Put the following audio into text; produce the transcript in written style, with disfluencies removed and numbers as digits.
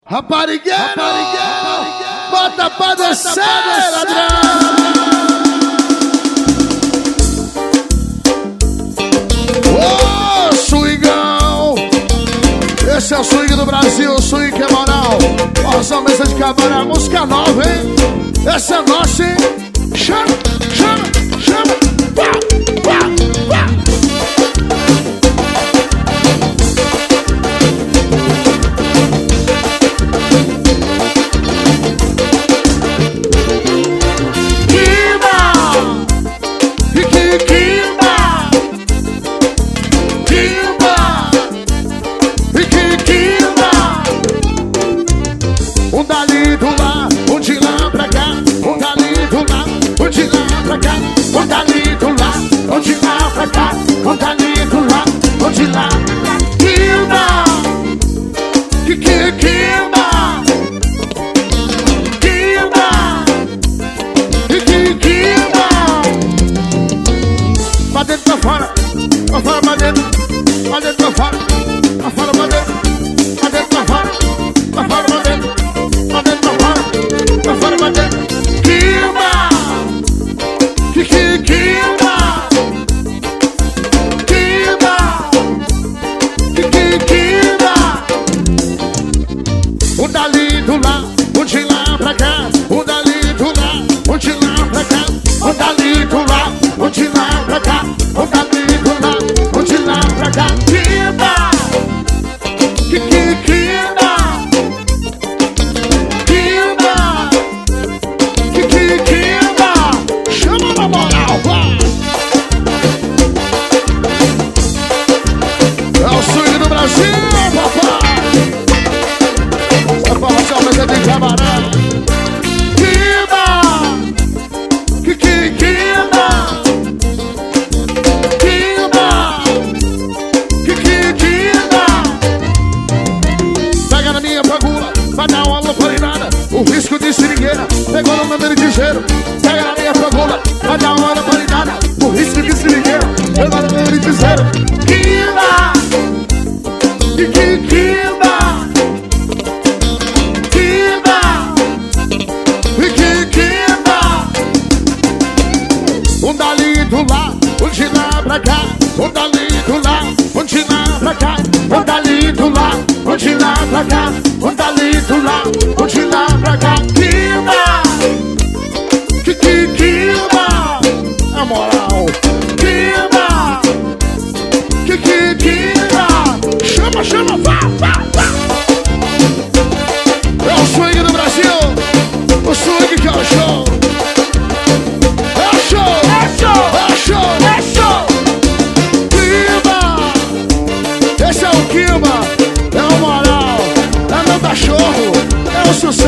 Raparigueiro, bota pra descer, ladrão. Ô, swingão, esse é o swing do Brasil, o swing que é moral. Nossa mesa de cabaré, música nova, hein? Essa é nossa, hein? Chama, chama, chama. Pá, pá, pá. Um dali do lá, um de lá pra cá. Um dali do lá, um de lá pra cá. Um dali do lá, um de lá pra cá. Um dali do lá, um de lá. Quimba, quimba, quimba, quimba. Pra dentro, pra fora, pra dentro, pra dentro, pra fora, pra fora, pra dentro, pra dentro, pra fora, pra fora, pra dentro. Pra dentro, pra fora, pra fora, pra dentro. Quimba, quimba, quimba, quimba. Um dali do lá, um de lá pra cá. Um dali do lá, um de lá pra cá. Um dali do lá, um de lá pra cá. Um dali do lá, um de lá pra cá. Quimba, quimba. Chama na moral, vai! É o swing do Brasil, papai! Essa formação vai ser de cabaré. Quimba! Quimba! Quimba! Quimba! Pega na minha fagula, vai dar uma lamparina. O risco de seringueira pegou no meu ligeiro. Pega na minha fagula, vai dar uma lamparina. O risco de seringueira pegou no meu ligeiro. Quimba! Quimba! Quimba! Quimba! Um dali do lá, um de lá pra cá. Um dali do lá, um de lá pra cá. Um dali do lá, um de lá pra cá. Um dali do lá, um de lá pra cá. Quimba! Quimba! A moral! Quimba! Quimba! Chama, chama, vá, vá, vá! É o swing do Brasil! O swing que é o show! É o show! É show! É show! É show! Quimba! Esse é o Quimba! É o moral! É meu cachorro! É o sucesso!